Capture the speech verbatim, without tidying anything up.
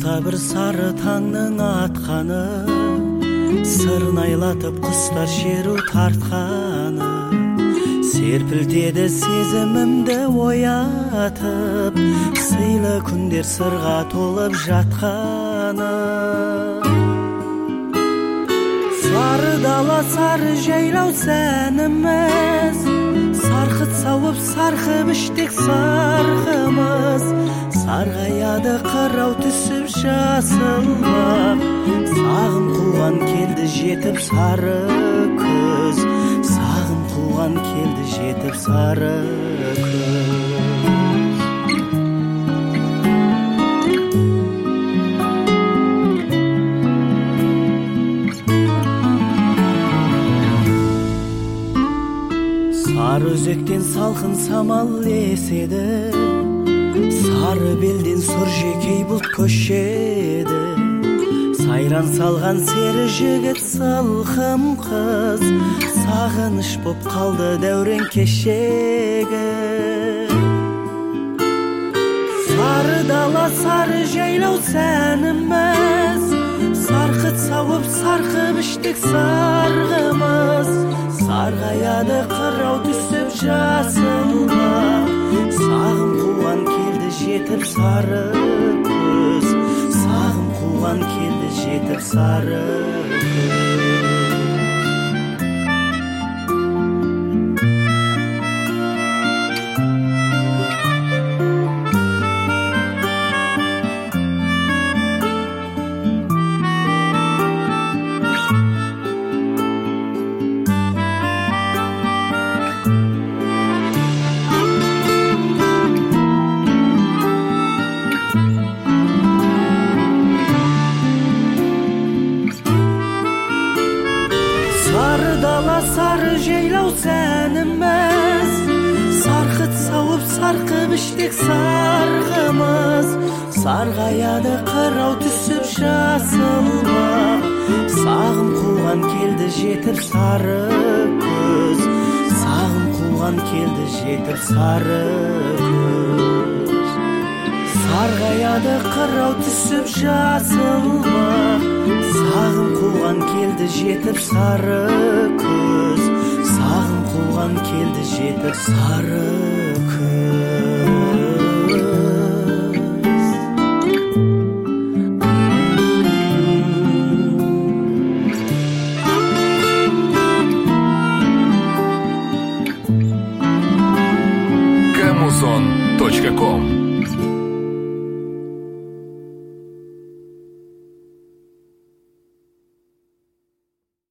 алыста бір сары таңның атқаны, сырнайлатып құстар шеру тартқаны, серпілтеді сезімімді оятып, сыйлы күндер сырға толып жатқаны. Сары дала, сары жайлау сәніміз, сарқыт сауып сарқып іштек сарқымыз, сарғаяды қырау түсіп жасылмақ, сағым қуған келді жетіп сары күз, сағым қуған келді жетіп сары күз. Сары өзектен салқын самал еседі, сары белден сұр жекей бұлт көшеді, сайран салған сері жігіт сылқым қыз, сағыныш боп қалды дәурен кешегі. Сары дала, сары жайлау сәніміз, сарқыт сауып сарқып іштек сарғымыз, сарғаяды қырау түсіп жасылмақ, сағым қуған келді жетіп сары күз, сағым қуған келді жетіп сары күз. Сары дала, сары жайлау сәніміз, сарқыт сауып сарқып іштек сарғымыз, сарғаяды қырау түсіп жасылмақ, сағым қуған келді жетіп сары күз, сағым қуған келді жетіп сары күз. Сарғаяды қырау түсіп жасылмақ, сағым қуған келді жетіп сары күз, сағым қуған келді жетіп сары күз. камузон точка ком